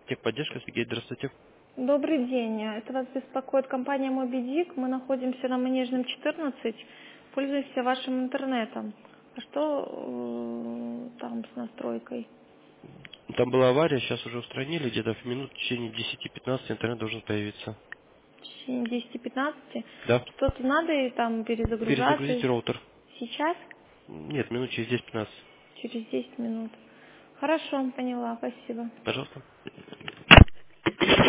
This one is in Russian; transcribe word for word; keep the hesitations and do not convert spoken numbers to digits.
Техподдержка, Сергей, здравствуйте. Добрый день. Это вас беспокоит компания Мобидик. Мы находимся на Манежном четырнадцать. Пользуемся вашим интернетом. А что э, там с настройкой? Там была авария, сейчас уже устранили, где-то в минут в течение десяти-пятнадцати интернет должен появиться. В течение десяти-пятнадцати? Да. Что-то надо и там перезагружаться? Перезагрузите роутер. Сейчас? Нет, минут через десять-пятнадцать. Через десять минут. Хорошо, поняла. Спасибо. Пожалуйста.